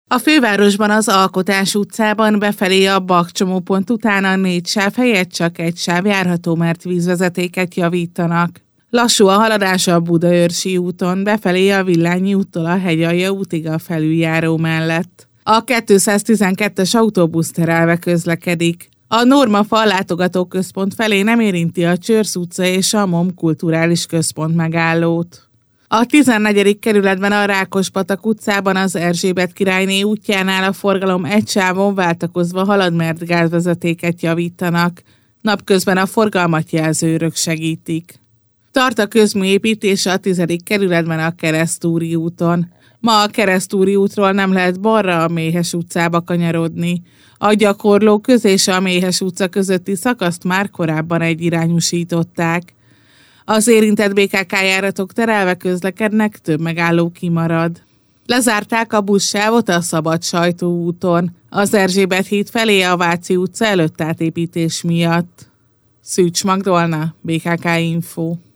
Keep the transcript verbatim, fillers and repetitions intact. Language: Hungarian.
A fővárosban az Alkotás utcában befelé a Bak csomópont után a négy sáv helyett csak egy sáv járható, mert vízvezetéket javítanak. Lassú a haladás a Budaörsi úton, befelé a Villányi úttól a Hegyalja útig a felüljáró mellett. A kétszáztizenkettes autóbusz terelve közlekedik. A Normafa látogatóközpont felé nem érinti a Csörsz utca és a MOM kulturális központ megállót. A tizennegyedik kerületben a Rákospatak utcában az Erzsébet királyné útjánál a forgalom egy sávon váltakozva halad, mert gázvezetéket javítanak. Napközben a forgalmat jelző őrök segítik. Tart a közműépítés a tizedik kerületben a Keresztúri úton. Ma a Keresztúri útról nem lehet balra a Méhes utcába kanyarodni. A Gyakorló köz és a Méhes utca közötti szakaszt már korábban egyirányúsították. Az érintett bé ká ká járatok terelve közlekednek, több megálló kimarad. Lezárták a buszsávot a Szabad Sajtó úton, az Erzsébet híd felé a Váci utca előtt átépítés miatt. Szűcs Magdolna, bé ká ká Info.